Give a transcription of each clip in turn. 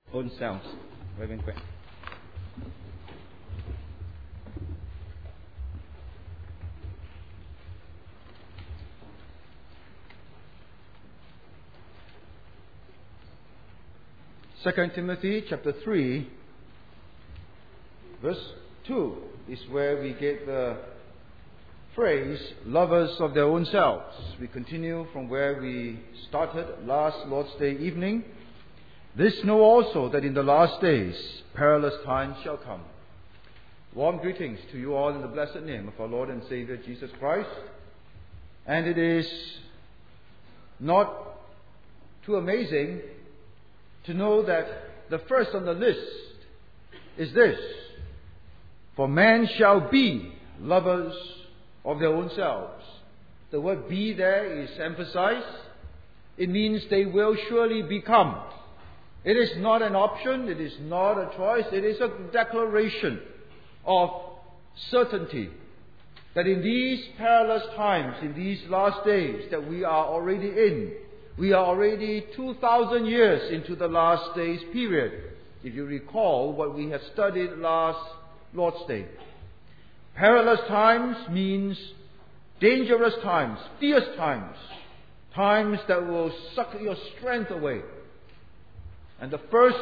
own selves. Reverend Quinn. 2 Timothy chapter 3, verse 2 is where we get the phrase, lovers of their own selves. We continue from where we started last Lord's Day evening. This know also that in the last days perilous times shall come. Warm greetings to you all in the blessed name of our Lord and Savior Jesus Christ. And it is not too amazing to know that the first on the list is this: for men shall be lovers of their own selves. The word be there is emphasized. It means they will surely become. It is not an option, it is not a choice, it is a declaration of certainty that in these perilous times, in these last days that we are already in, we are already 2,000 years into the last days period. If you recall what we have studied last Lord's Day. Perilous times means dangerous times, fierce times, times that will suck your strength away. And the first,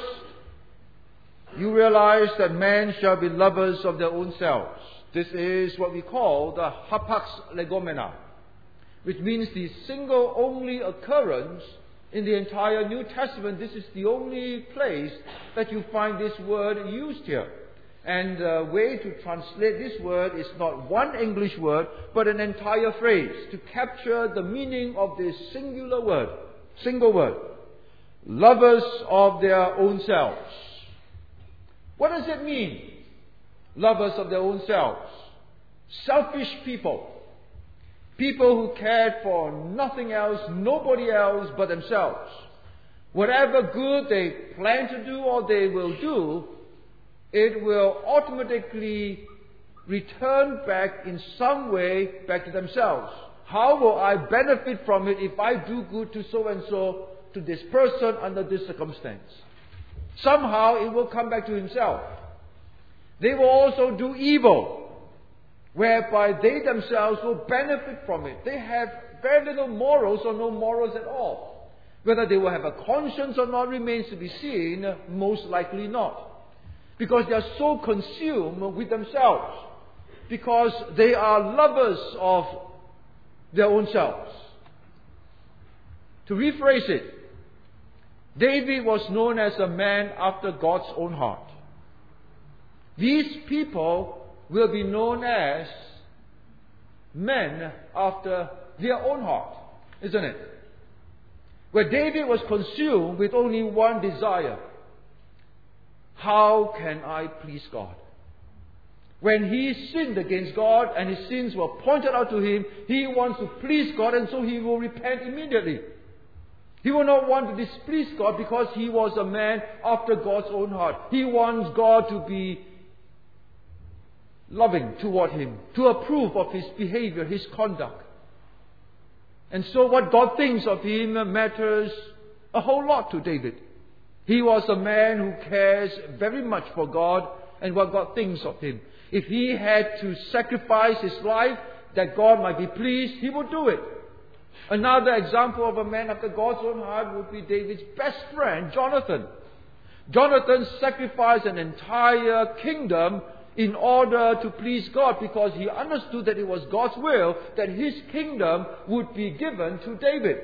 you realize that men shall be lovers of their own selves. This is what we call the hapax legomena, which means the single only occurrence in the entire New Testament. This is the only place that you find this word used here. And the way to translate this word is not one English word, but an entire phrase to capture the meaning of this single word. Lovers of their own selves. What does it mean? Lovers of their own selves. Selfish people. People who cared for nothing else, nobody else but themselves. Whatever good they plan to do or they will do, it will automatically return back in some way back to themselves. How will I benefit from it if I do good to so and so, to this person under this circumstance? Somehow it will come back to himself. They will also do evil, whereby they themselves will benefit from it. They have very little morals or no morals at all. Whether they will have a conscience or not remains to be seen, most likely not. Because they are so consumed with themselves. Because they are lovers of their own selves. To rephrase it, David was known as a man after God's own heart. These people will be known as men after their own heart, isn't it? Where David was consumed with only one desire. How can I please God? When he sinned against God and his sins were pointed out to him, he wants to please God, and so he will repent immediately. He will not want to displease God because he was a man after God's own heart. He wants God to be loving toward him, to approve of his behavior, his conduct. And so what God thinks of him matters a whole lot to David. He was a man who cares very much for God and what God thinks of him. If he had to sacrifice his life that God might be pleased, he would do it. Another example of a man after God's own heart would be David's best friend, Jonathan. Jonathan sacrificed an entire kingdom in order to please God, because he understood that it was God's will that his kingdom would be given to David.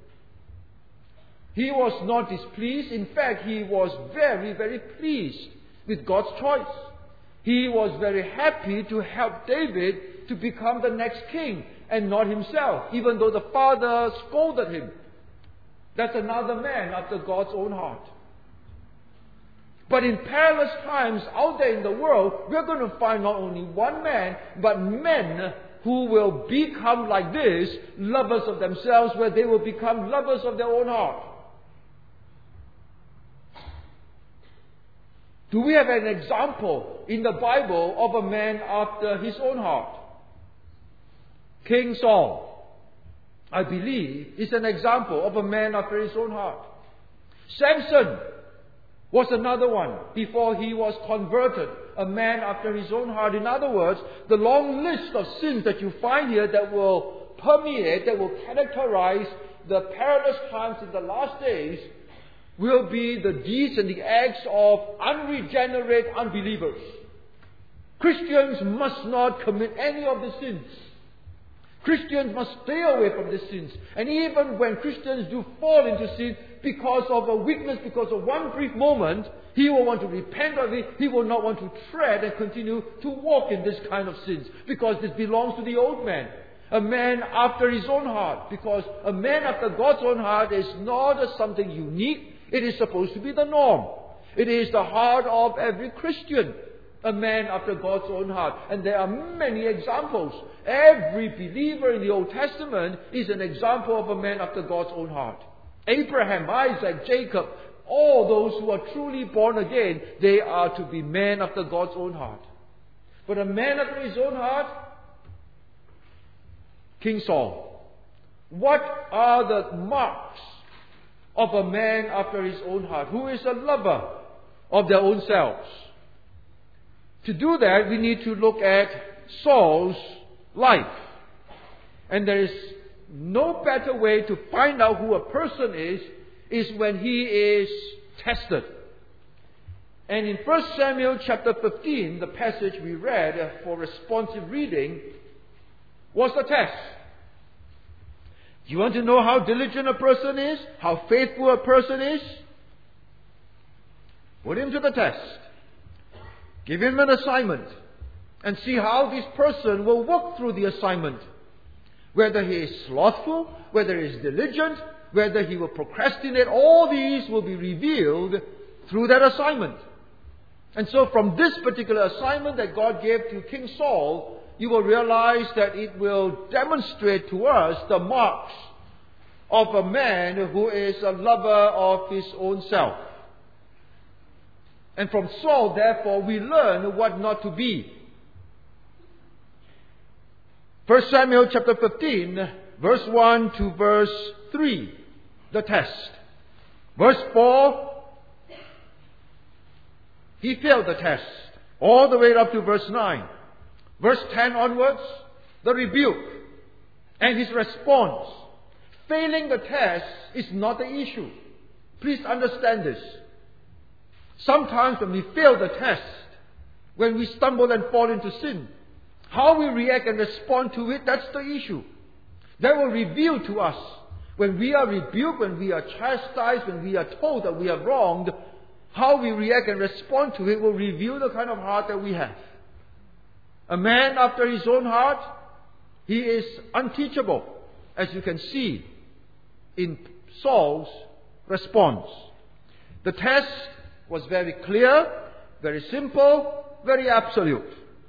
He was not displeased. In fact, he was very, very pleased with God's choice. He was very happy to help David to become the next king and not himself, even though the father scolded him. That's another man after God's own heart. But in perilous times out there in the world, we're going to find not only one man, but men who will become like this, lovers of themselves, where they will become lovers of their own heart. Do we have an example in the Bible of a man after his own heart? King Saul, I believe, is an example of a man after his own heart. Samson, was another one before he was converted, a man after his own heart. In other words, the long list of sins that you find here that will permeate, that will characterize the perilous times in the last days will be the deeds and the acts of unregenerate unbelievers. Christians must not commit any of the sins. Christians must stay away from the sins. And even when Christians do fall into sin because of a weakness, because of one brief moment, he will want to repent of it. He will not want to tread and continue to walk in this kind of sins, because this belongs to the old man. A man after his own heart. Because a man after God's own heart is not something unique. It is supposed to be the norm. It is the heart of every Christian. A man after God's own heart. And there are many examples. Every believer in the Old Testament is an example of a man after God's own heart. Abraham, Isaac, Jacob, all those who are truly born again, they are to be men after God's own heart. But a man after his own heart, King Saul. What are the marks of a man after his own heart, who is a lover of their own selves? To do that, we need to look at Saul's life. And there is no better way to find out who a person is when he is tested. And in 1 Samuel chapter 15, the passage we read for responsive reading was the test. Do you want to know how diligent a person is? How faithful a person is? Put him to the test. Give him an assignment and see how this person will work through the assignment. Whether he is slothful, whether he is diligent, whether he will procrastinate, all these will be revealed through that assignment. And so from this particular assignment that God gave to King Saul, you will realize that it will demonstrate to us the marks of a man who is a lover of his own self. And from Saul, therefore, we learn what not to be. 1 Samuel chapter 15, verse 1 to verse 3, the test. Verse 4, he failed the test, all the way up to verse 9. Verse 10 onwards, the rebuke and his response. Failing the test is not the issue. Please understand this. Sometimes when we fail the test, when we stumble and fall into sin, how we react and respond to it, that's the issue. That will reveal to us, when we are rebuked, when we are chastised, when we are told that we are wronged, how we react and respond to it will reveal the kind of heart that we have. A man after his own heart, he is unteachable, as you can see in Saul's response. The test was very clear, very simple, very absolute.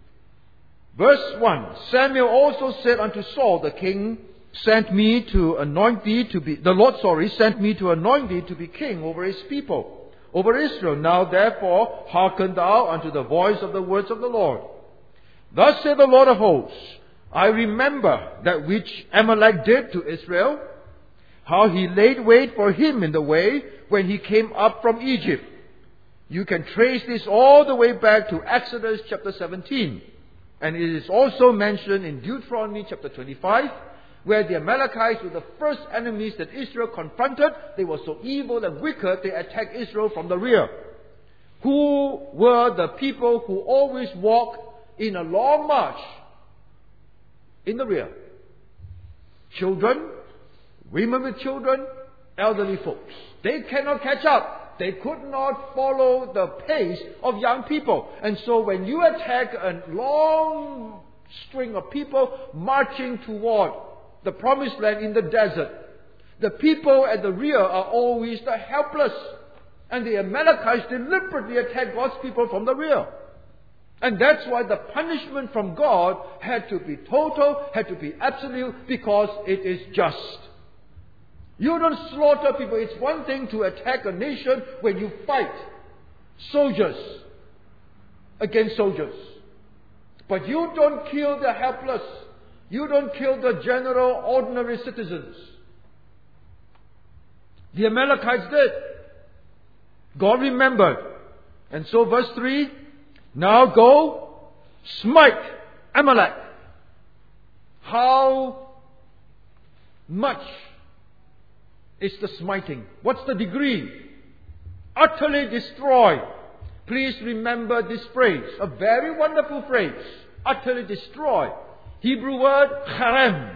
Verse 1, Samuel also said unto Saul, the king sent me to anoint thee to be, the Lord, sent me to anoint thee to be king over his people, over Israel. Now therefore hearken thou unto the voice of the words of the Lord. Thus saith the Lord of hosts, I remember that which Amalek did to Israel, how he laid wait for him in the way when he came up from Egypt. You can trace this all the way back to Exodus chapter 17. And it is also mentioned in Deuteronomy chapter 25, where the Amalekites were the first enemies that Israel confronted. They were so evil and wicked, they attacked Israel from the rear. Who were the people who always walked in a long march in the rear? Children, women with children, elderly folks. They cannot catch up. They could not follow the pace of young people. And so when you attack a long string of people marching toward the promised land in the desert, the people at the rear are always the helpless. And the Amalekites deliberately attack God's people from the rear. And that's why the punishment from God had to be total, had to be absolute, because it is just. You don't slaughter people. It's one thing to attack a nation when you fight soldiers against soldiers. But you don't kill the helpless. You don't kill the general, ordinary citizens. The Amalekites did. God remembered. And so verse 3, now go, smite Amalek. How much is the smiting? What's the degree? Utterly destroy. Please remember this phrase, a very wonderful phrase. Utterly destroy. Hebrew word, harem.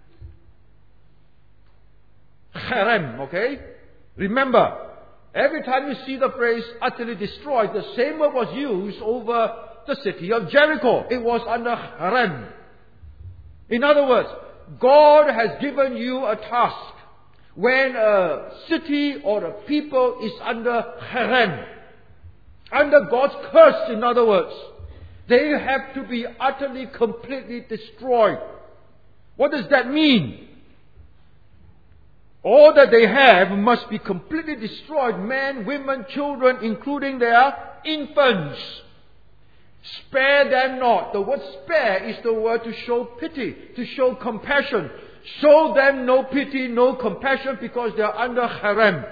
Harem, okay? Remember, every time you see the phrase utterly destroyed, the same word was used over the city of Jericho. It was under harem. In other words, God has given you a task. When a city or a people is under harem, under God's curse, in other words, they have to be utterly, completely destroyed. What does that mean? All that they have must be completely destroyed. Men, women, children, including their infants. Spare them not. The word spare is the word to show pity, to show compassion. Show them no pity, no compassion, because they are under harem.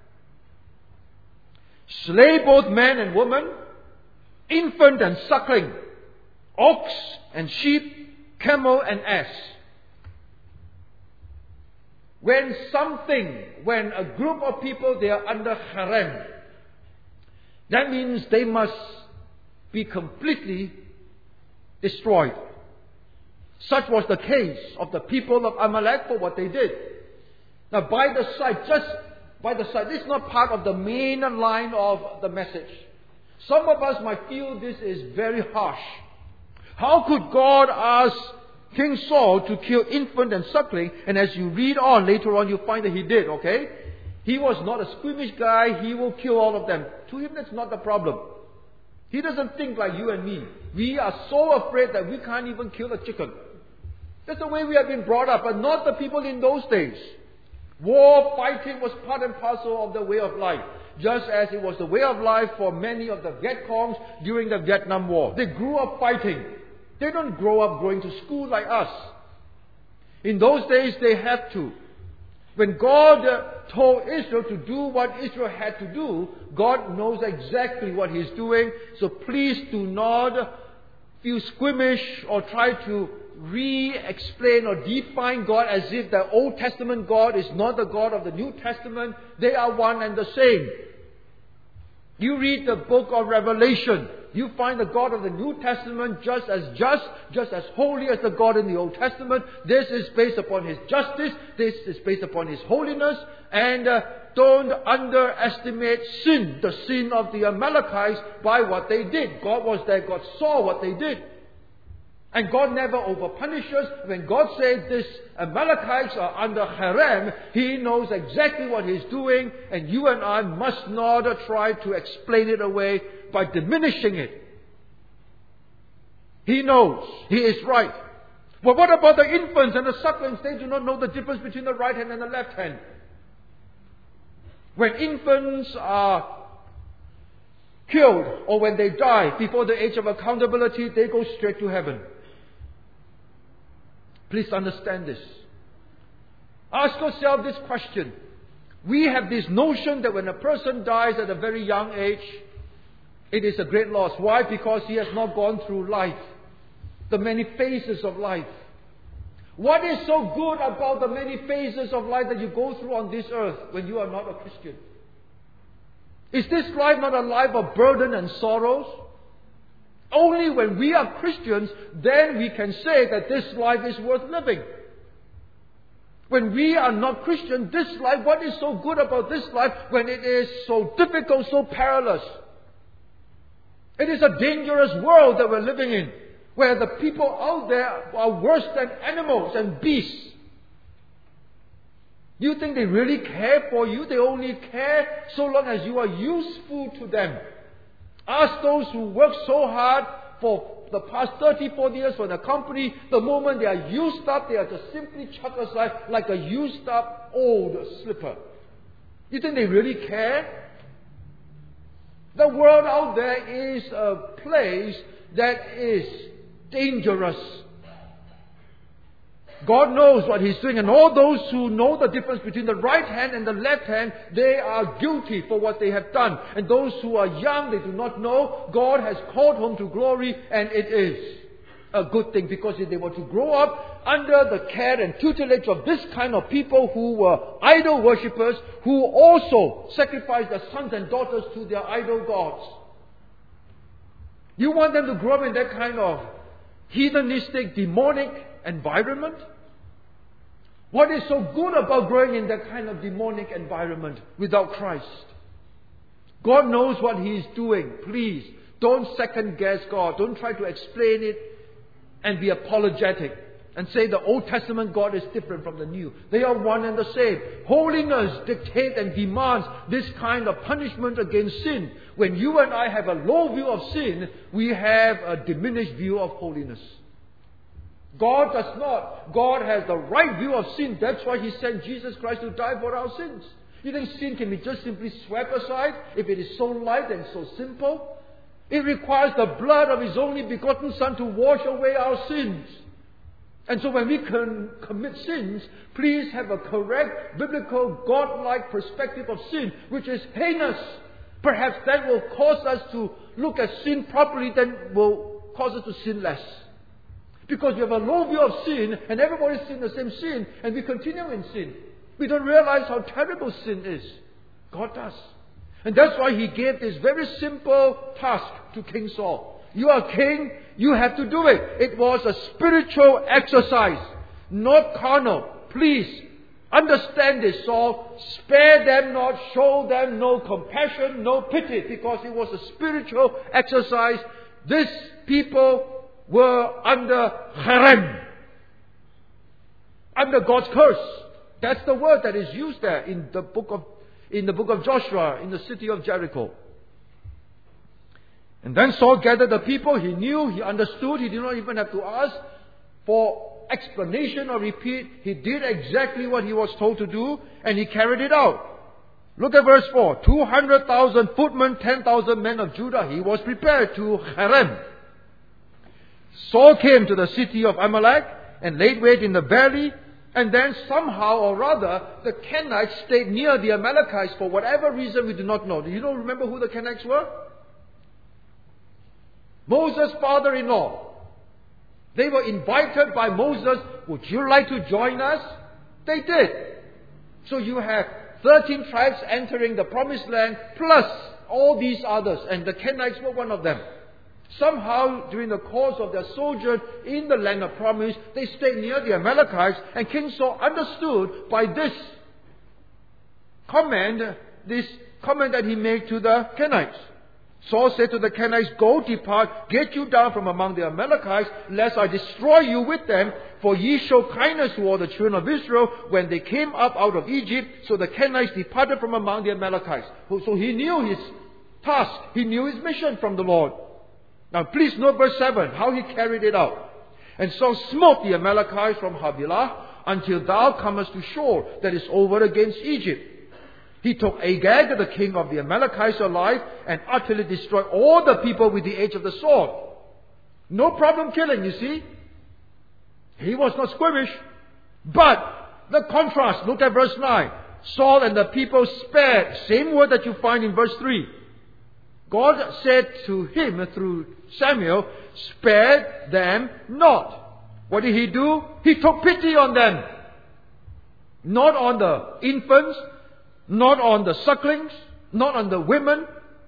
Slay both man and woman, infant and suckling, ox and sheep, camel and ass. When a group of people, they are under harem, that means they must be completely destroyed. Such was the case of the people of Amalek for what they did. Now just by the side, this is not part of the main line of the message. Some of us might feel this is very harsh. How could God ask King Saul to kill infant and suckling? And as you read on, later on you find that he did, okay? He was not a squeamish guy. He will kill all of them. To him, that's not the problem. He doesn't think like you and me. We are so afraid that we can't even kill a chicken. That's the way we have been brought up, but not the people in those days. War fighting was part and parcel of the way of life, just as it was the way of life for many of the Viet Congs during the Vietnam War. They grew up fighting. They don't grow up going to school like us. In those days, they had to. When God told Israel to do what Israel had to do, God knows exactly what He's doing. So please do not feel squeamish or try to re-explain or define God as if the Old Testament God is not the God of the New Testament. They are one and the same. You read the book of Revelation, you find the God of the New Testament just as holy as the God in the Old Testament. This is based upon His justice. This is based upon His holiness. And don't underestimate sin, the sin of the Amalekites, by what they did. God was there. God saw what they did. And God never overpunishes. When God says this Amalekites are under harem, He knows exactly what He's doing, and you and I must not try to explain it away by diminishing it. He knows. He is right. But what about the infants and the sucklings? They do not know the difference between the right hand and the left hand. When infants are killed or when they die before the age of accountability, they go straight to heaven. Please understand this. Ask yourself this question. We have this notion that when a person dies at a very young age, it is a great loss. Why? Because he has not gone through life, the many phases of life. What is so good about the many phases of life that you go through on this earth when you are not a Christian? Is this life not a life of burden and sorrows? Only when we are Christians, then we can say that this life is worth living. When we are not Christian, this life, what is so good about this life when it is so difficult, so perilous? It is a dangerous world that we're living in, where the people out there are worse than animals and beasts. You think they really care for you? They only care so long as you are useful to them. Ask those who work so hard for the past 30, 40 years for the company, the moment they are used up, they are just simply chucked aside like a used up old slipper. You think they really care? The world out there is a place that is dangerous. God knows what He's doing, and all those who know the difference between the right hand and the left hand, they are guilty for what they have done. And those who are young, they do not know, God has called home to glory, and it is a good thing, because if they were to grow up under the care and tutelage of this kind of people who were idol worshippers, who also sacrificed their sons and daughters to their idol gods. You want them to grow up in that kind of heathenistic, demonic environment? What is so good about growing in that kind of demonic environment without Christ? God knows what He is doing. Please, don't second guess God. Don't try to explain it and be apologetic and say the Old Testament God is different from the New. They are one and the same. Holiness dictates and demands this kind of punishment against sin. When you and I have a low view of sin, we have a diminished view of holiness. God does not. God has the right view of sin. That's why He sent Jesus Christ to die for our sins. You think sin can be just simply swept aside if it is so light and so simple? It requires the blood of His only begotten Son to wash away our sins. And so when we commit sins, please have a correct, biblical, God-like perspective of sin, which is heinous. Perhaps that will cause us to look at sin properly, then will cause us to sin less. Because we have a low view of sin, and everybody's in the same sin, and we continue in sin. We don't realize how terrible sin is. God does. And that's why He gave this very simple task to King Saul. You are king, you have to do it. It was a spiritual exercise, not carnal. Please understand this, Saul. Spare them not, show them no compassion, no pity, because it was a spiritual exercise. These people were under cherem, under God's curse. That's the word that is used there in the book of Joshua, in the city of Jericho. And then Saul gathered the people. He knew, he understood. He did not even have to ask for explanation or repeat. He did exactly what he was told to do, and he carried it out. Look at verse 4. 200,000 footmen, 10,000 men of Judah. He was prepared to cherem. Saul came to the city of Amalek and laid wait in the valley. And then somehow or rather, the Kenites stayed near the Amalekites for whatever reason we do not know. Do you remember who the Kenites were? Moses' father-in-law. They were invited by Moses. Would you like to join us? They did. So you have 13 tribes entering the promised land, plus all these others. And the Kenites were one of them. Somehow, during the course of their sojourn in the land of promise, they stayed near the Amalekites, and King Saul understood by this comment that he made to the Kenites. Saul said to the Kenites, "Go, depart, get you down from among the Amalekites, lest I destroy you with them. For ye show kindness to all the children of Israel when they came up out of Egypt." So the Kenites departed from among the Amalekites. So he knew his task. He knew his mission from the Lord. Now please note verse 7, how he carried it out. "And Saul smote the Amalekites from Havilah until thou comest to shore that is over against Egypt. He took Agag, the king of the Amalekites, alive and utterly destroyed all the people with the edge of the sword." No problem killing, you see. He was not squeamish. But the contrast, look at verse 9. Saul and the people spared. Same word that you find in verse 3. God said to him through Samuel, "Spared them not." What did He do? He took pity on them. Not on the infants, not on the sucklings, not on the women.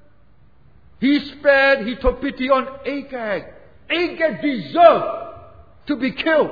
He took pity on Agag. Agag deserved to be killed.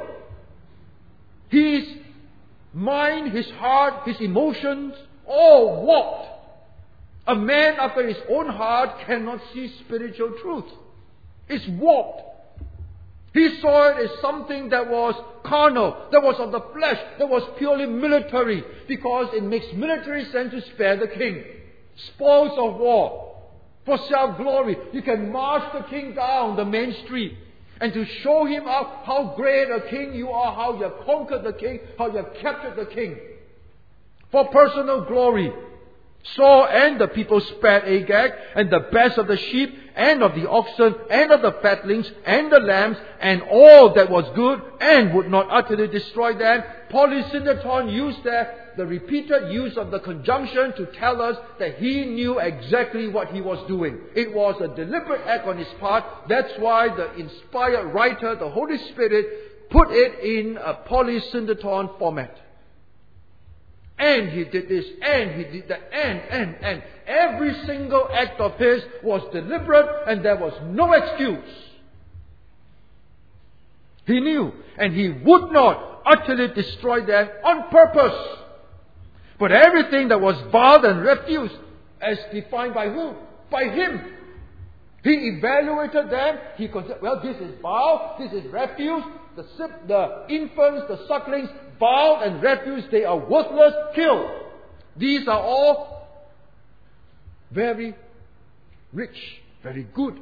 His mind, his heart, his emotions, all warped. A man after his own heart cannot see spiritual truth. It's warped. He saw it as something that was carnal, that was of the flesh, that was purely military, because it makes military sense to spare the king. Spoils of war. For self-glory. You can march the king down the main street and to show him how great a king you are, how you have conquered the king, how you have captured the king. For personal glory. Saul and the people spared Agag, and the best of the sheep, and of the oxen, and of the fatlings, and the lambs, and all that was good, and would not utterly destroy them. Polysyndeton used the repeated use of the conjunction to tell us that he knew exactly what he was doing. It was a deliberate act on his part. That's why the inspired writer, the Holy Spirit, put it in a polysyndeton format. And he did this, and he did that, and. Every single act of his was deliberate, and there was no excuse. He knew, and he would not utterly destroy them on purpose. But everything that was vile and refuse, as defined by who? By him. He evaluated them. He considered, well, this is vile, this is refuse. The infants, the sucklings, vile and refuse, they are worthless, kill. These are all very rich, very good,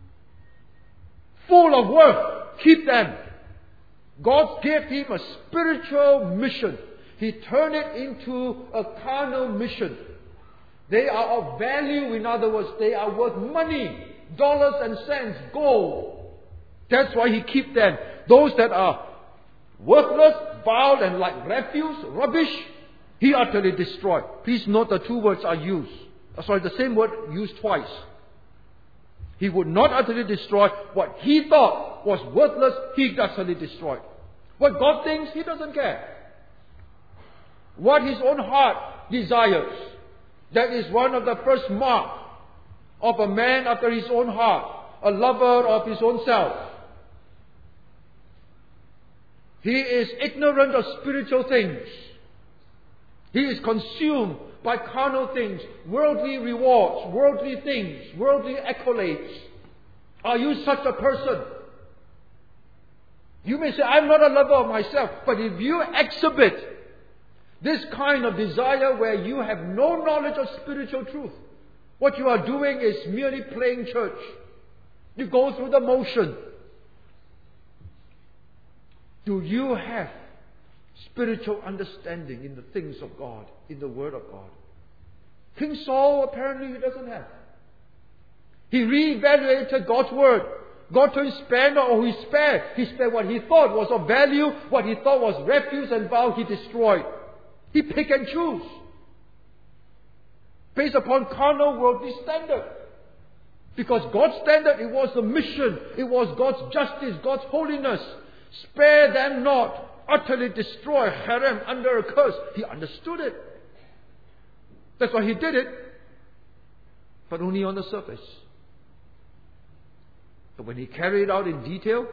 full of worth. Keep them. God gave him a spiritual mission. He turned it into a carnal mission. They are of value. In other words, they are worth money, dollars and cents, gold. That's why he keep them. Those that are worthless, vile and like refuse, rubbish, he utterly destroyed. Please note the two words are used. The same word used twice. He would not utterly destroy what he thought was worthless. He utterly destroyed. What God thinks, he doesn't care. What his own heart desires. That is one of the first marks of a man after his own heart. A lover of his own self. He is ignorant of spiritual things. He is consumed by carnal things, worldly rewards, worldly things, worldly accolades. Are you such a person? You may say, I'm not a lover of myself. But if you exhibit this kind of desire where you have no knowledge of spiritual truth, what you are doing is merely playing church. You go through the motion. Do you have spiritual understanding in the things of God, in the Word of God? King Saul, apparently he doesn't have. He reevaluated God's Word. God told him spare not, or he spared. He spared what he thought was of value, what he thought was refuse and vile, he destroyed. He pick and choose. Based upon carnal worldly standard. Because God's standard, it was the mission. It was God's justice, God's holiness. Spare them not. Utterly destroy Harem under a curse. He understood it. That's why he did it. But only on the surface. But when he carried it out in detail,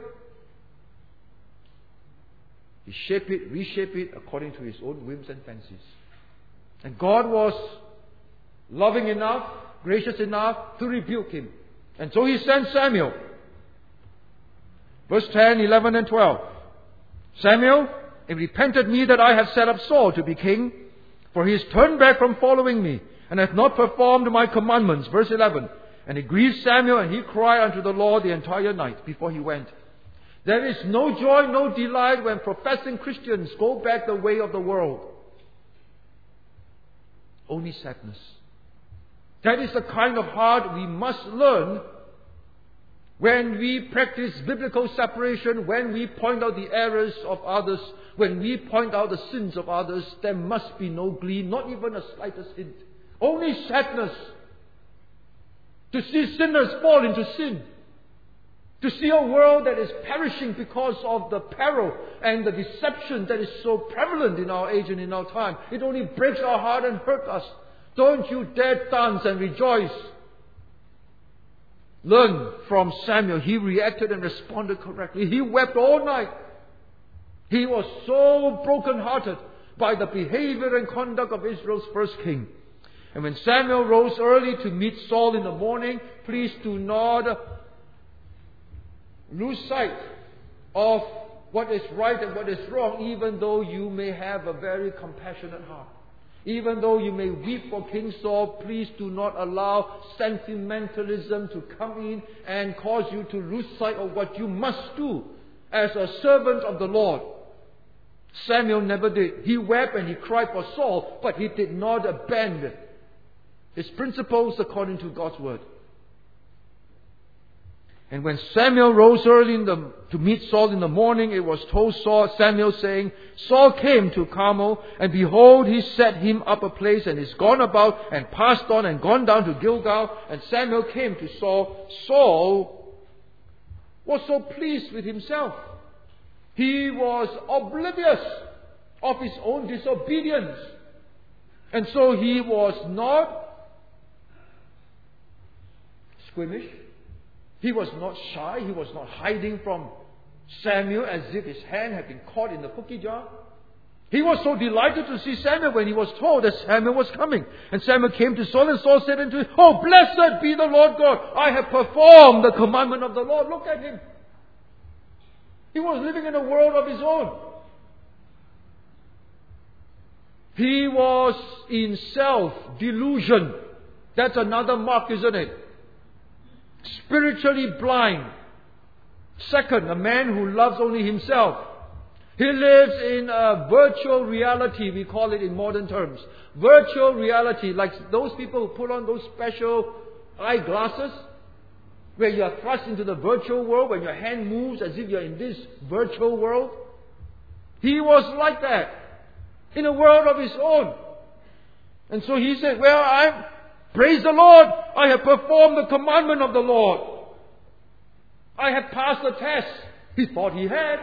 he shaped it, reshaped it according to his own whims and fancies. And God was loving enough, gracious enough to rebuke him. And so he sent Samuel. Verse 10, 11 and 12. Samuel, it repented me that I have set up Saul to be king, for he has turned back from following me, and hath not performed my commandments. Verse 11. And it grieved Samuel, and he cried unto the Lord the entire night before he went. There is no joy, no delight when professing Christians go back the way of the world. Only sadness. That is the kind of heart we must learn when we practice biblical separation, when we point out the errors of others, when we point out the sins of others. There must be no glee, not even a slightest hint. Only sadness. To see sinners fall into sin. To see a world that is perishing because of the peril and the deception that is so prevalent in our age and in our time. It only breaks our heart and hurts us. Don't you dare dance and rejoice. Learn from Samuel. He reacted and responded correctly. He wept all night. He was so broken-hearted by the behavior and conduct of Israel's first king. And when Samuel rose early to meet Saul in the morning, please do not lose sight of what is right and what is wrong, even though you may have a very compassionate heart. Even though you may weep for King Saul, please do not allow sentimentalism to come in and cause you to lose sight of what you must do as a servant of the Lord. Samuel never did. He wept and he cried for Saul, but he did not abandon His principles according to God's word. And when Samuel rose early to meet Saul in the morning, it was told Samuel saying, Saul came to Carmel, and behold, he set him up a place, and is gone about, and passed on, and gone down to Gilgal. And Samuel came to Saul. Saul was so pleased with himself. He was oblivious of his own disobedience. And so he was not squeamish. He was not shy. He was not hiding from Samuel as if his hand had been caught in the cookie jar. He was so delighted to see Samuel when he was told that Samuel was coming. And Samuel came to Saul, and Saul said unto him, Oh, blessed be the Lord God. I have performed the commandment of the Lord. Look at him. He was living in a world of his own. He was in self-delusion. That's another mark, isn't it? Spiritually blind. Second, a man who loves only himself. He lives in a virtual reality, we call it in modern terms. Virtual reality, like those people who put on those special eyeglasses, where you are thrust into the virtual world, when your hand moves as if you're in this virtual world. He was like that, in a world of his own. And so he said, praise the Lord, I have performed the commandment of the Lord. I have passed the test. He thought he had.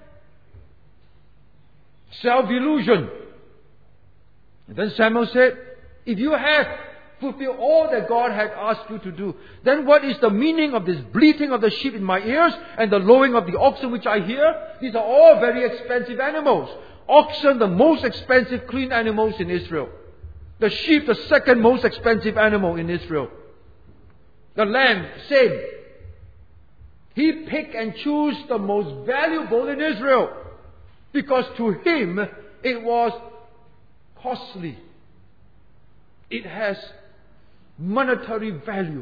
Self-delusion. And then Samuel said, if you have fulfilled all that God had asked you to do, then what is the meaning of this bleating of the sheep in my ears and the lowing of the oxen which I hear? These are all very expensive animals. Oxen, the most expensive clean animals in Israel. The sheep, the second most expensive animal in Israel. The lamb, same. He picked and chose the most valuable in Israel. Because to him, it was costly. It has monetary value.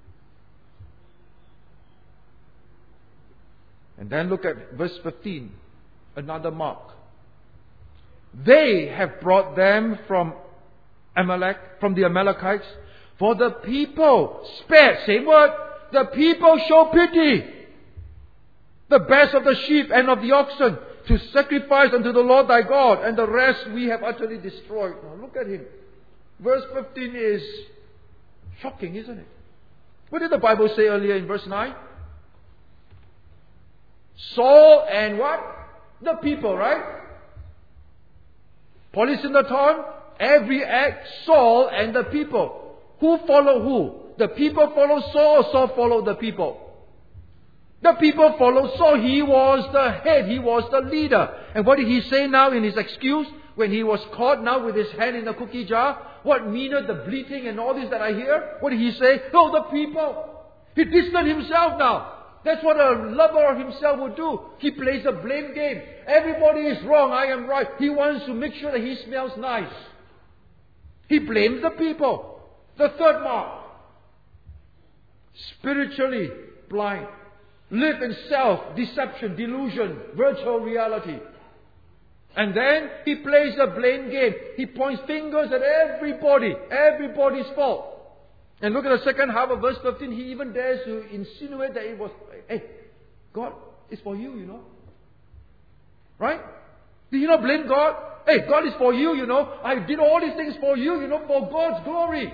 And then look at verse 15. Another mark. They have brought them from Amalek, from the Amalekites, for the people spared, same word, the people show pity, the best of the sheep and of the oxen, to sacrifice unto the Lord thy God, and the rest we have utterly destroyed. Now look at him. Verse 15 is shocking, isn't it? What did the Bible say earlier in verse 9? Saul and what? The people, right? Polysyndeton. Every act, Saul and the people. Who followed who? The people followed Saul, or Saul followed the people? The people followed Saul. He was the head. He was the leader. And what did he say now in his excuse? When he was caught now with his hand in the cookie jar. What meaneth the bleating and all this that I hear? What did he say? Oh, the people. He distanced himself now. That's what a lover of himself would do. He plays a blame game. Everybody is wrong. I am right. He wants to make sure that he smells nice. He blames the people. The third mark. Spiritually blind. Live in self-deception, delusion, virtual reality. And then he plays a blame game. He points fingers at everybody. Everybody's fault. And look at the second half of verse 15. He even dares to insinuate that it was, hey, God is for you, you know. Right? Did you not blame God? Hey, God is for you, you know. I did all these things for you, you know, for God's glory.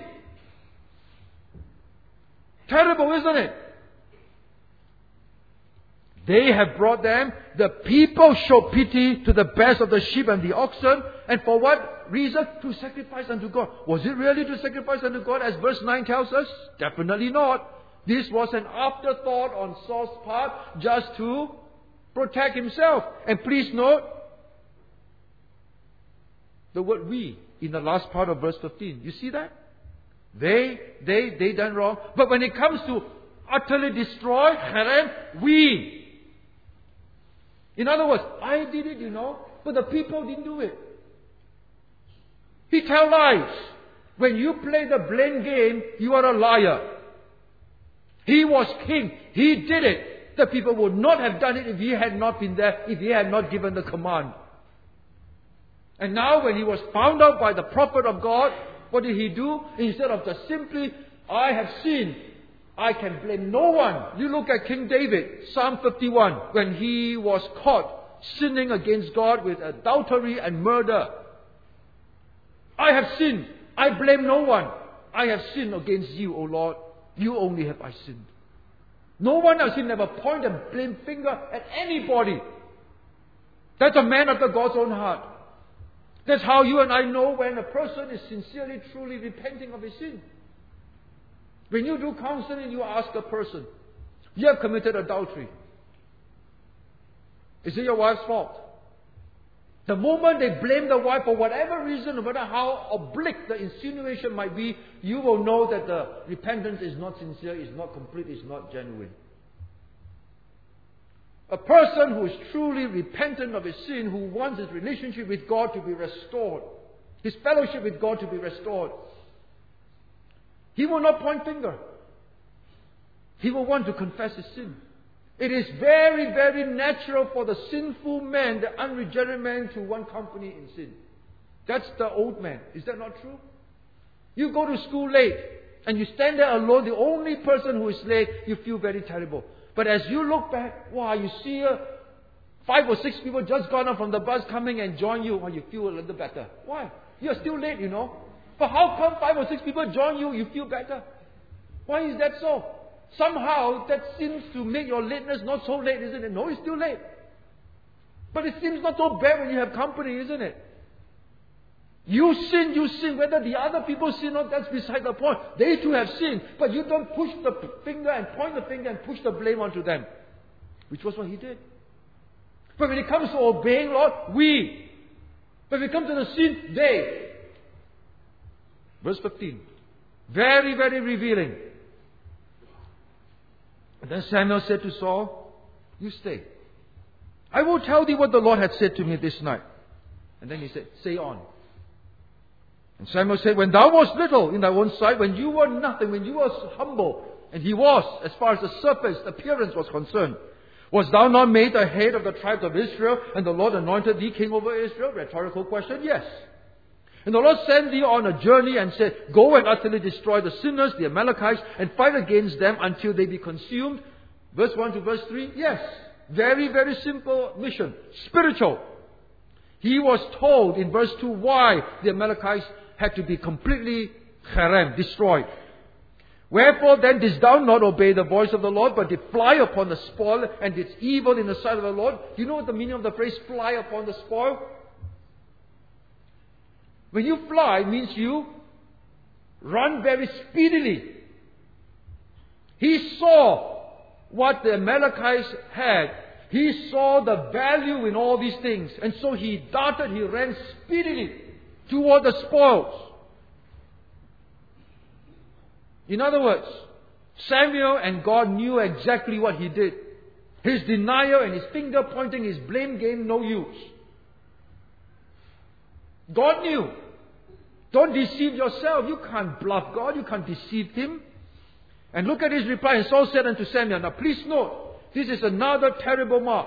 Terrible, isn't it? They have brought them. The people show pity to the best of the sheep and the oxen. And for what reason? To sacrifice unto God. Was it really to sacrifice unto God as verse 9 tells us? Definitely not. This was an afterthought on Saul's part just to protect himself. And please note the word we in the last part of verse 15. You see that? They done wrong. But when it comes to utterly destroy, we. In other words, I did it, you know, but the people didn't do it. He tells lies. When you play the blame game, you are a liar. He was king. He did it. The people would not have done it if he had not been there, if he had not given the command. And now when he was found out by the prophet of God, What did he do? Instead of just simply, I have sinned, I can blame no one. You look at King David, Psalm 51, when he was caught sinning against God with adultery and murder. I have sinned. I blame no one. I have sinned against you, O Lord. You only have I sinned. No one else. He never pointed a blame finger at anybody. That's a man after God's own heart. That's how you and I know when a person is sincerely, truly repenting of his sin. When you do counseling, you ask a person, you have committed adultery. Is it your wife's fault? The moment they blame the wife for whatever reason, no matter how oblique the insinuation might be, you will know that the repentance is not sincere, is not complete, is not genuine. A person who is truly repentant of his sin, who wants his relationship with God to be restored, his fellowship with God to be restored, he will not point finger. He will want to confess his sin. It is very, very natural for the sinful man, the unregenerate man, to want company in sin. That's the old man. Is that not true? You go to school late and you stand there alone, the only person who is late, you feel very terrible. But as you look back, wow, you see 5 or 6 people just gone up from the bus coming and join you, you feel a little better. Why? You're still late, you know. But how come 5 or 6 people join you, you feel better? Why is that so? Somehow that seems to make your lateness not so late, isn't it? No, it's still late. But it seems not so bad when you have company, isn't it? You sin. Whether the other people sin or not, that's beside the point. They too have sinned. But you don't push the finger and point the finger and push the blame onto them. Which was what he did. But when it comes to obeying Lord, we. But when it comes to the sin, they. Verse 15. Very, very revealing. And then Samuel said to Saul, you stay. I will tell thee what the Lord had said to me this night. And then he said, say on. And Samuel said, when thou wast little in thy own sight, when you were nothing, when you were humble, and he was, as far as the surface, appearance was concerned, was thou not made the head of the tribes of Israel, and the Lord anointed thee king over Israel? Rhetorical question, yes. And the Lord sent thee on a journey and said, go and utterly destroy the sinners, the Amalekites, and fight against them until they be consumed. Verse 1 to verse 3, yes. Very, very simple mission. Spiritual. He was told in verse 2 why the Amalekites had to be completely destroyed. Wherefore then didst thou not obey the voice of the Lord, but did fly upon the spoil, and didst evil in the sight of the Lord? Do you know what the meaning of the phrase fly upon the spoil? When you fly, it means you run very speedily. He saw what the Amalekites had. He saw the value in all these things. And so he darted, he ran speedily toward the spoils. In other words, Samuel and God knew exactly what he did. His denial and his finger pointing, his blame game, no use. God knew. Don't deceive yourself. You can't bluff God. You can't deceive Him. And look at his reply. And Saul said unto Samuel, now please note, this is another terrible mark.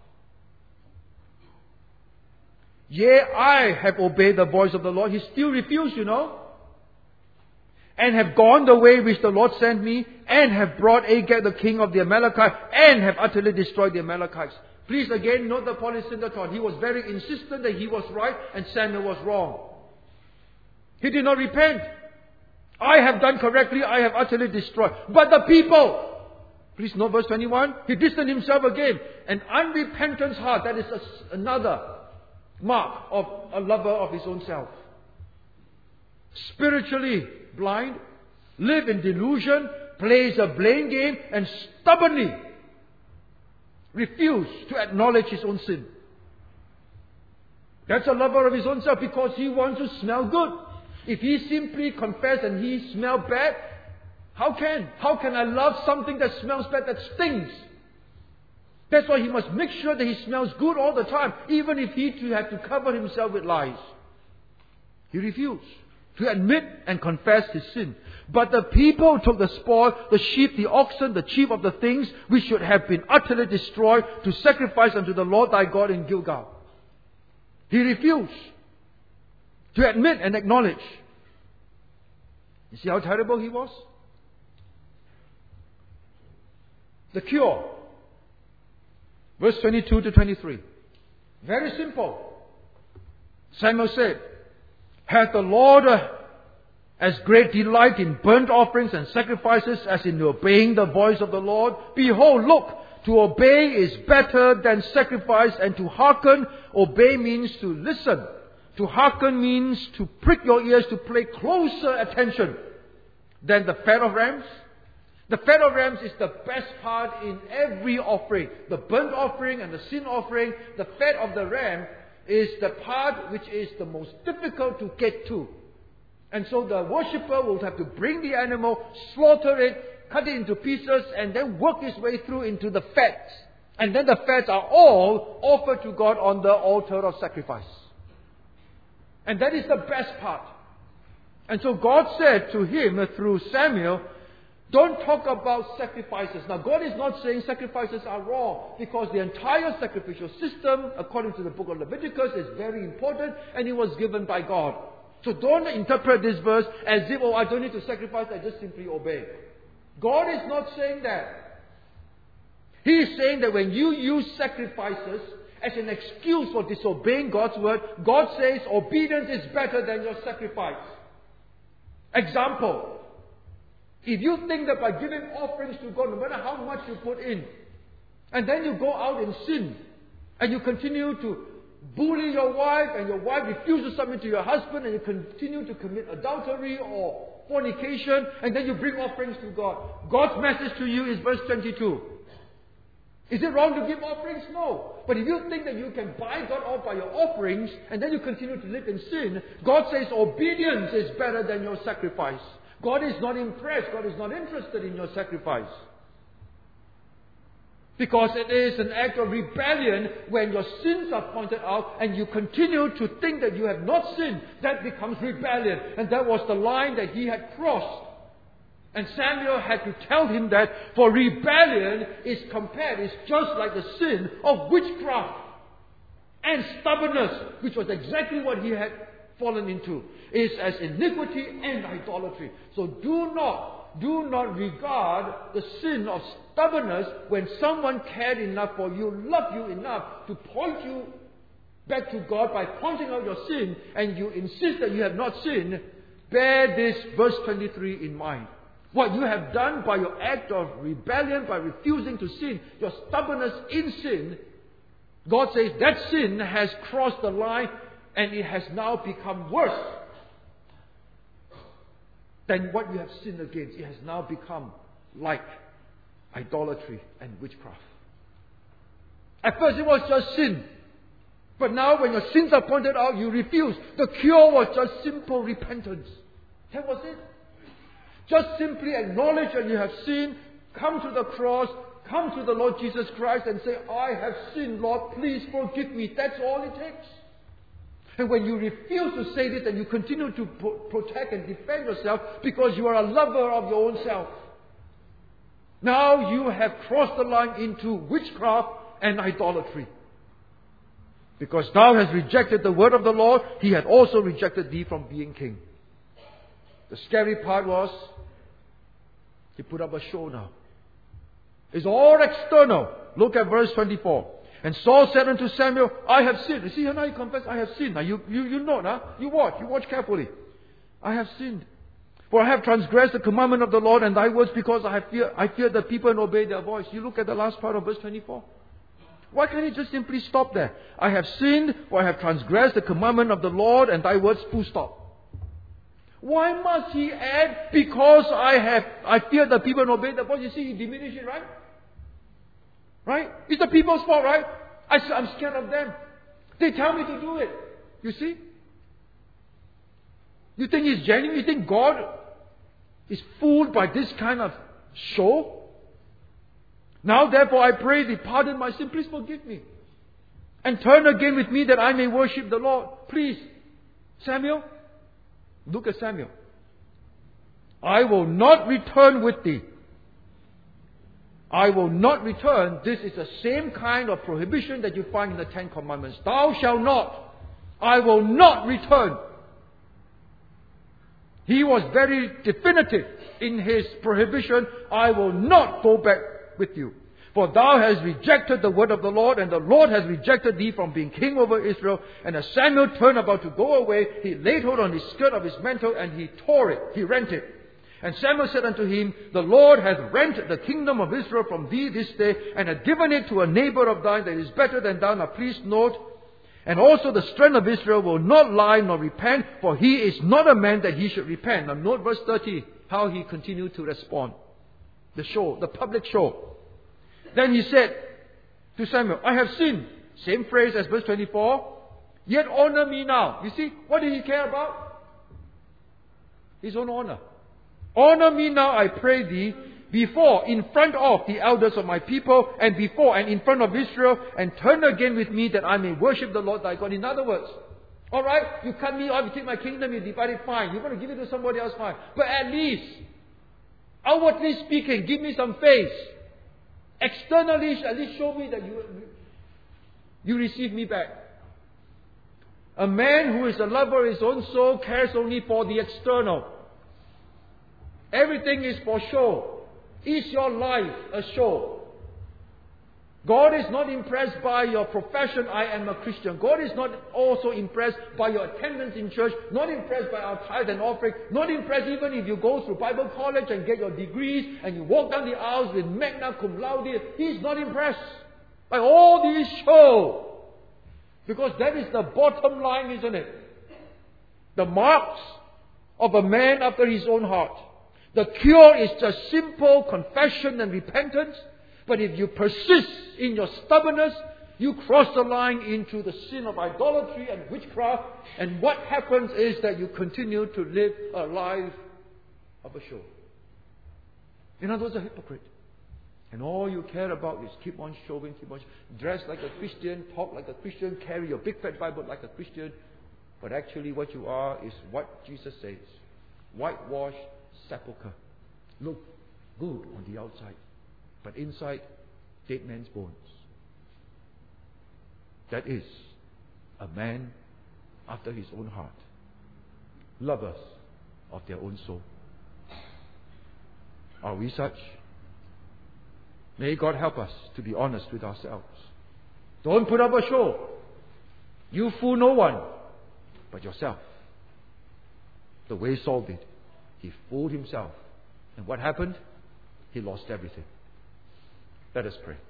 Yea, I have obeyed the voice of the Lord. He still refused, you know. And have gone the way which the Lord sent me, and have brought Agag the king of the Amalekites, and have utterly destroyed the Amalekites. Please again note the polysyndeton. He was very insistent that he was right and Samuel was wrong. He did not repent. I have done correctly, I have utterly destroyed. But the people, please note verse 21, he distanced himself again. An unrepentant heart, that is another mark of a lover of his own self. Spiritually blind, live in delusion, plays a blame game, and stubbornly refuse to acknowledge his own sin. That's a lover of his own self because he wants to smell good. If he simply confessed and he smelled bad, how can I love something that smells bad, that stings? That's why he must make sure that he smells good all the time, even if he too had to cover himself with lies. He refused to admit and confess his sin. But the people took the spoil, the sheep, the oxen, the chief of the things which should have been utterly destroyed, to sacrifice unto the Lord thy God in Gilgal. He refused to admit and acknowledge. You see how terrible he was? The cure. Verse 22 to 23. Very simple. Samuel said, hath the Lord as great delight in burnt offerings and sacrifices as in obeying the voice of the Lord? Behold, look, to obey is better than sacrifice, and to hearken, obey means to listen. To hearken means to prick your ears, to pay closer attention than the fat of rams. The fat of rams is the best part in every offering. The burnt offering and the sin offering, the fat of the ram is the part which is the most difficult to get to. And so the worshipper will have to bring the animal, slaughter it, cut it into pieces, and then work his way through into the fats. And then the fats are all offered to God on the altar of sacrifice. And that is the best part. And so God said to him through Samuel, don't talk about sacrifices. Now God is not saying sacrifices are wrong, because the entire sacrificial system, according to the book of Leviticus, is very important, and it was given by God. So don't interpret this verse as if, I don't need to sacrifice, I just simply obey. God is not saying that. He is saying that when you use sacrifices as an excuse for disobeying God's word, God says obedience is better than your sacrifice. Example. If you think that by giving offerings to God, no matter how much you put in, and then you go out and sin, and you continue to bully your wife, and your wife refuses to submit to your husband, and you continue to commit adultery or fornication, and then you bring offerings to God. God's message to you is verse 22. Is it wrong to give offerings? No. But if you think that you can buy God off by your offerings, and then you continue to live in sin, God says obedience is better than your sacrifice. God is not impressed. God is not interested in your sacrifice. Because it is an act of rebellion when your sins are pointed out and you continue to think that you have not sinned. That becomes rebellion. And that was the line that he had crossed. And Samuel had to tell him that, for rebellion is just like the sin of witchcraft and stubbornness, which was exactly what he had fallen into, is as iniquity and idolatry. So do not regard the sin of stubbornness when someone cared enough for you, loved you enough to point you back to God by pointing out your sin, and you insist that you have not sinned. Bear this verse 23 in mind. What you have done by your act of rebellion, by refusing to sin, your stubbornness in sin, God says that sin has crossed the line, and it has now become worse than what you have sinned against. It has now become like idolatry and witchcraft. At first it was just sin. But now when your sins are pointed out, you refuse. The cure was just simple repentance. That was it. Just simply acknowledge that you have sinned, come to the cross, come to the Lord Jesus Christ and say, I have sinned, Lord, please forgive me. That's all it takes. And when you refuse to say this and you continue to protect and defend yourself because you are a lover of your own self, now you have crossed the line into witchcraft and idolatry. Because thou hast rejected the word of the Lord, he had also rejected thee from being king. The scary part was, he put up a show now. It's all external. Look at verse 24. And Saul said unto Samuel, I have sinned. You see, now he confessed, I have sinned. Now you know now. You watch carefully. I have sinned. For I have transgressed the commandment of the Lord and thy words, because I fear the people and obey their voice. You look at the last part of verse 24. Why can't he just simply stop there? I have sinned, for I have transgressed the commandment of the Lord and thy words, full stop. Why must he add, because I fear the people and obey their voice? You see, he diminished it, right? Right? It's the people's fault, right? I'm scared of them. They tell me to do it. You see? You think he's genuine? You think God is fooled by this kind of show? Now therefore I pray thee, pardon my sin. Please forgive me. And turn again with me that I may worship the Lord. Please. Samuel, look at Samuel. I will not return with thee. I will not return. This is the same kind of prohibition that you find in the Ten Commandments. Thou shalt not. I will not return. He was very definitive in his prohibition. I will not go back with you. For thou hast rejected the word of the Lord, and the Lord has rejected thee from being king over Israel. And as Samuel turned about to go away, he laid hold on his skirt of his mantle, and he tore it, he rent it. And Samuel said unto him, The Lord hath rent the kingdom of Israel from thee this day, and hath given it to a neighbor of thine that is better than thou. Now please note, and also the strength of Israel will not lie nor repent, for he is not a man that he should repent. Now note verse 30, how he continued to respond. The public show. Then he said to Samuel, I have sinned. Same phrase as verse 24. Yet honor me now. You see, what did he care about? His own honor. Honor me now, I pray thee, before, in front of the elders of my people, and before and in front of Israel, and turn again with me that I may worship the Lord thy God. In other words, alright, you cut me off, you take my kingdom, you divide it, fine. You want to give it to somebody else, fine. But at least, outwardly speaking, give me some face. Externally, at least show me that you receive me back. A man who is a lover of his own soul cares only for the external. Everything is for show. Is your life a show? God is not impressed by your profession, I am a Christian. God is not also impressed by your attendance in church, not impressed by our tithe and offering, not impressed even if you go through Bible college and get your degrees and you walk down the aisles with magna cum laude. He's not impressed by all these show. Because that is the bottom line, isn't it? The marks of a man after his own heart. The cure is just simple confession and repentance. But if you persist in your stubbornness, you cross the line into the sin of idolatry and witchcraft. And what happens is that you continue to live a life of a show. In other words, a hypocrite. And all you care about is keep on showing, dress like a Christian, talk like a Christian, carry your big fat Bible like a Christian. But actually what you are is what Jesus says. Whitewashed sepulchre. Look good on the outside, but inside, dead man's bones. That is a man after his own heart. Lovers of their own soul. Are we such? May God help us to be honest with ourselves. Don't put up a show. You fool no one but yourself. The way Saul did. He fooled himself. And what happened? He lost everything. Let us pray.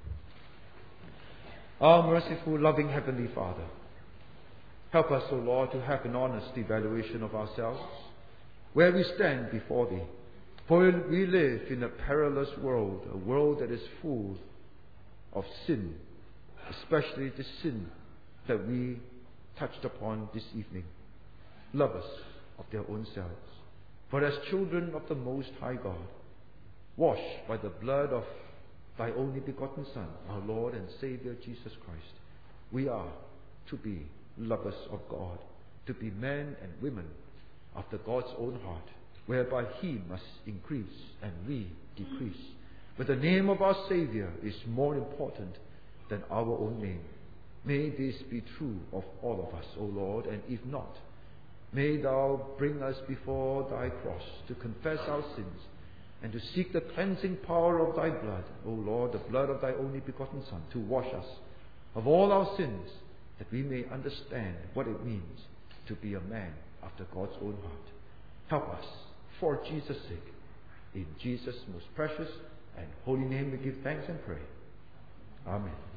Our merciful, loving Heavenly Father, help us, O Lord, to have an honest evaluation of ourselves, where we stand before Thee. For we live in a perilous world, a world that is full of sin, especially the sin that we touched upon this evening. Lovers of their own selves. For as children of the Most High God, washed by the blood of Thy only begotten Son, our Lord and Savior Jesus Christ, we are to be lovers of God, to be men and women after God's own heart, whereby He must increase and we decrease. But the name of our Savior is more important than our own name. May this be true of all of us, O Lord, and if not, may Thou bring us before Thy cross to confess our sins and to seek the cleansing power of Thy blood, O Lord, the blood of Thy only begotten Son, to wash us of all our sins, that we may understand what it means to be a man after God's own heart. Help us, for Jesus' sake. In Jesus' most precious and holy name we give thanks and pray. Amen.